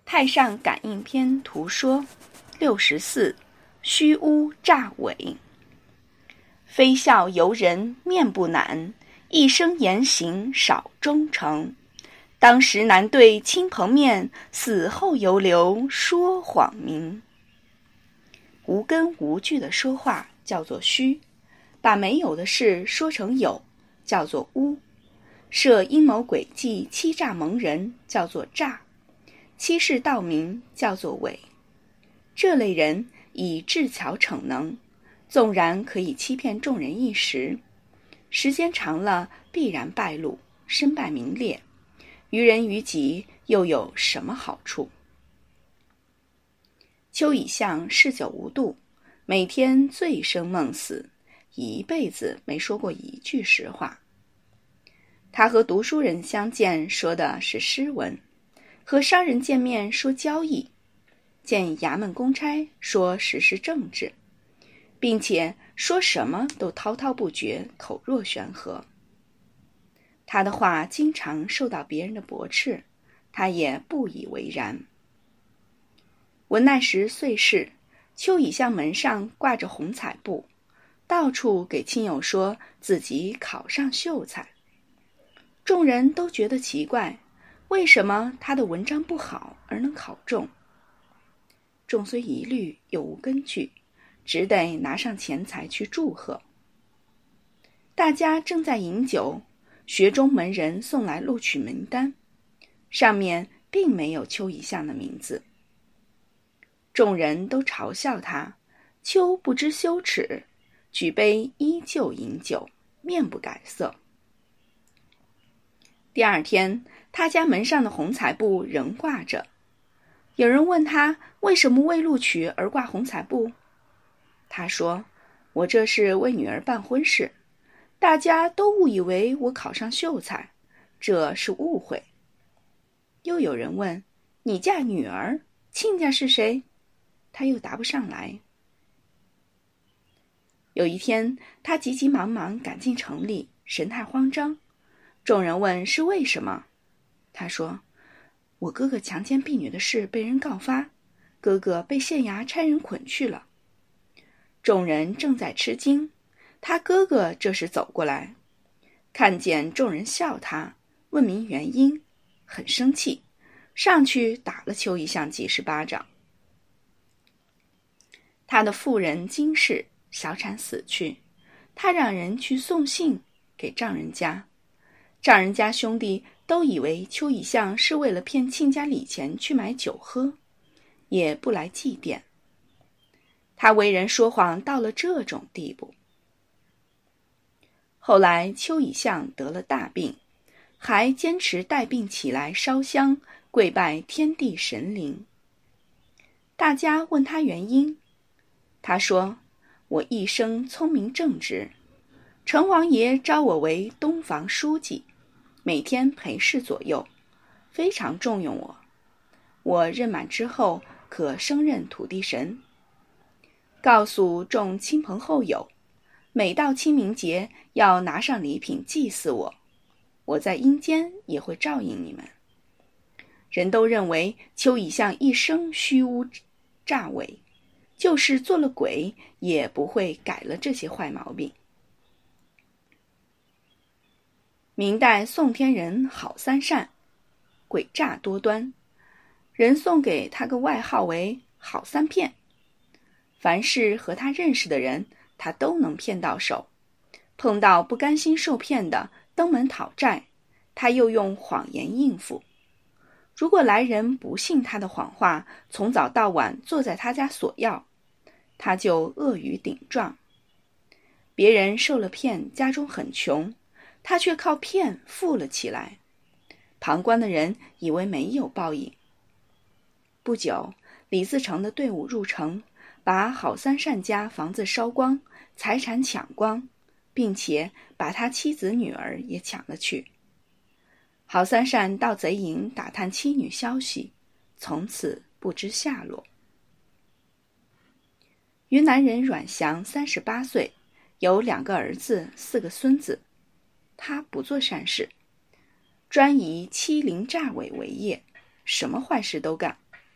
太上感应篇图说64虚乌诈伪。非孝由人面不难，一生言行少忠诚。当时难对亲朋面，死后犹留说谎名。无根无据的说话叫做虚，把没有的事说成有叫做污，设阴谋诡计欺诈蒙人叫做诈，欺世盗名叫做伪。这类人以智巧逞能，纵然可以欺骗众人一时，时间长了必然败露，身败名裂，于人于己又有什么好处？邱以相嗜酒无度，每天醉生梦死，一辈子没说过一句实话。他和读书人相见说的是诗文，和商人见面说交易，见衙门公差说实施政治，并且说什么都滔滔不绝，口若悬河。他的话经常受到别人的驳斥，他也不以为然。文奈时岁逝，邱以相门上挂着红彩布，到处给亲友说自己考上秀才。众人都觉得奇怪，为什么他的文章不好而能考中？众虽疑虑，又无根据，只得拿上钱财去祝贺。大家正在饮酒，学中门人送来录取名单，上面并没有邱以相的名字。众人都嘲笑他，邱不知羞耻，举杯依旧饮酒，面不改色。第二天，他家门上的红彩布仍挂着。有人问他为什么为录取而挂红彩布，他说：我这是为女儿办婚事，大家都误以为我考上秀才，这是误会。又有人问：你嫁女儿，亲家是谁？他又答不上来。有一天，他急急忙忙赶进城里，神态慌张。众人问是为什么，他说：我哥哥强奸婢女的事被人告发，哥哥被县衙差人捆去了。众人正在吃惊，他哥哥这时走过来，看见众人笑他，问明原因，很生气，上去打了邱以相几十巴掌。他的妇人金氏小产死去，他让人去送信给丈人家，丈人家兄弟都以为邱以相是为了骗亲家礼钱去买酒喝，也不来祭奠。他为人说谎到了这种地步。后来邱以相得了大病，还坚持带病起来烧香跪拜天地神灵。大家问他原因，他说：我一生聪明正直，城隍爷招我为东房书记，每天陪侍左右，非常重用我。我任满之后可升任土地神，告诉众亲朋好友，每到清明节要拿上礼品祭祀我，我在阴间也会照应你们。人都认为邱以相一生虚乌诈伪，就是做了鬼也不会改了这些坏毛病。明代宋天人郝三善，诡诈多端，人送给他个外号为郝三骗。凡是和他认识的人，他都能骗到手。碰到不甘心受骗的登门讨债，他又用谎言应付。如果来人不信他的谎话，从早到晚坐在他家索要，他就恶语顶撞。别人受了骗，家中很穷，他却靠骗富了起来。旁观的人以为没有报应。不久，李自成的队伍入城，把郝三善家房子烧光，财产抢光，并且把他妻子女儿也抢了去。郝三善到贼营打探妻女消息，从此不知下落。云南人阮祥38岁，有2个儿子4个孙子。他不做善事，专以欺凌诈伪为业，什么坏事都干。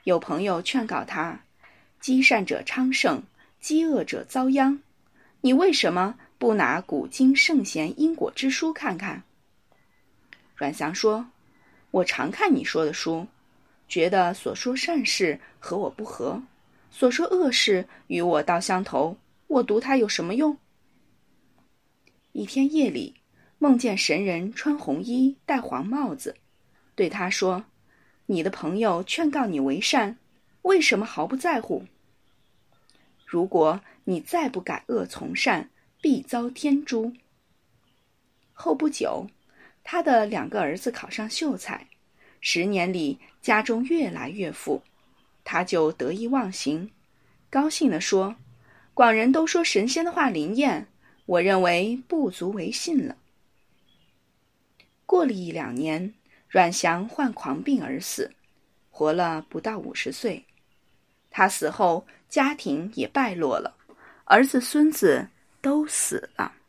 有朋友劝告他，积善者昌盛，积恶者遭殃，你为什么不拿古今圣贤因果之书看看？阮祥说，我常看你说的书，觉得所说善事和我不合，所说恶事与我倒相投，我读它有什么用？一天夜里，梦见神人穿红衣戴黄帽子，对他说，你的朋友劝告你为善，为什么毫不在乎？如果你再不改恶从善，必遭天诛。后不久，他的2个儿子考上秀才，10年里家中越来越富，他就得意忘形，高兴地说，广人都说神仙的话灵验，我认为不足为信了。过了1、2年，阮祥患狂病而死，活了不到50岁。他死后，家庭也败落了，儿子孙子都死了。